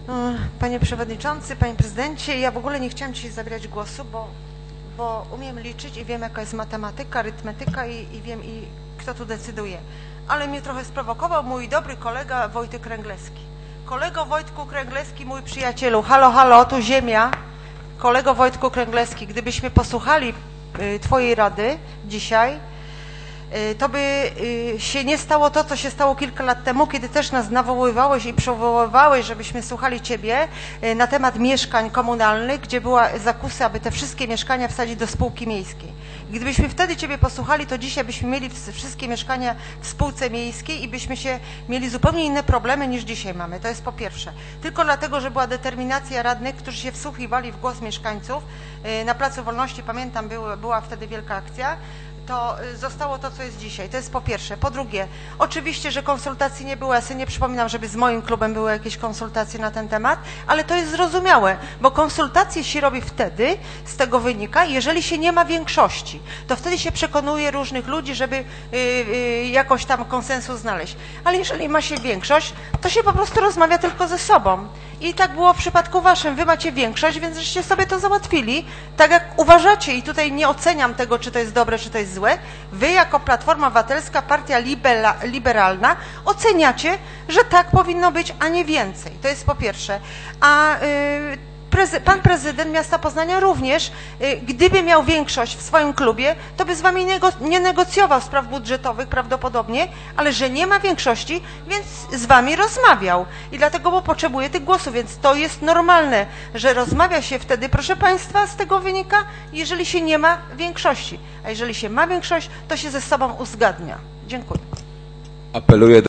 Panie Przewodniczący, Panie Prezydencie, ja w ogóle nie chciałam dzisiaj zabierać głosu, bo umiem liczyć i wiem, jaka jest matematyka, arytmetyka i wiem, kto tu decyduje. Ale mnie trochę sprowokował mój dobry kolega Wojtek Kręglewski. Kolego Wojtku Kręglewski, mój przyjacielu, halo, halo, tu ziemia. Kolego Wojtku Kręglewski, gdybyśmy posłuchali Twojej rady dzisiaj, to by się nie stało to, co się stało kilka lat temu, kiedy też nas nawoływałeś i przywoływałeś, żebyśmy słuchali Ciebie na temat mieszkań komunalnych, gdzie była zakusa, aby te wszystkie mieszkania wsadzić do spółki miejskiej. Gdybyśmy wtedy Ciebie posłuchali, to dzisiaj byśmy mieli wszystkie mieszkania w spółce miejskiej i byśmy mieli zupełnie inne problemy niż dzisiaj mamy. To jest po pierwsze. Tylko dlatego, że była determinacja radnych, którzy się wsłuchiwali w głos mieszkańców. Na Placu Wolności, pamiętam, była wtedy wielka akcja. To zostało to, co jest dzisiaj. To jest po pierwsze. Po drugie, oczywiście, że konsultacji nie było. Ja sobie nie przypominam, żeby z moim klubem były jakieś konsultacje na ten temat, ale to jest zrozumiałe, bo konsultacje się robi wtedy, z tego wynika, jeżeli się nie ma większości. To wtedy się przekonuje różnych ludzi, żeby jakoś tam konsensus znaleźć. Ale jeżeli ma się większość, to się po prostu rozmawia tylko ze sobą. I tak było w przypadku waszym. Wy macie większość, więc żeście sobie to załatwili, tak jak uważacie. I tutaj nie oceniam tego, czy to jest dobre, czy to jest złe. Wy jako Platforma Obywatelska, partia liberalna, oceniacie, że tak powinno być, a nie więcej. To jest po pierwsze. A pan prezydent miasta Poznania również, gdyby miał większość w swoim klubie, to by z wami nie negocjował spraw budżetowych prawdopodobnie, ale że nie ma większości, więc z wami rozmawiał. I dlatego, bo potrzebuje tych głosów, więc to jest normalne, że rozmawia się wtedy, proszę państwa, z tego wynika, jeżeli się nie ma większości. A jeżeli się ma większość, to się ze sobą uzgadnia. Dziękuję. Apeluję do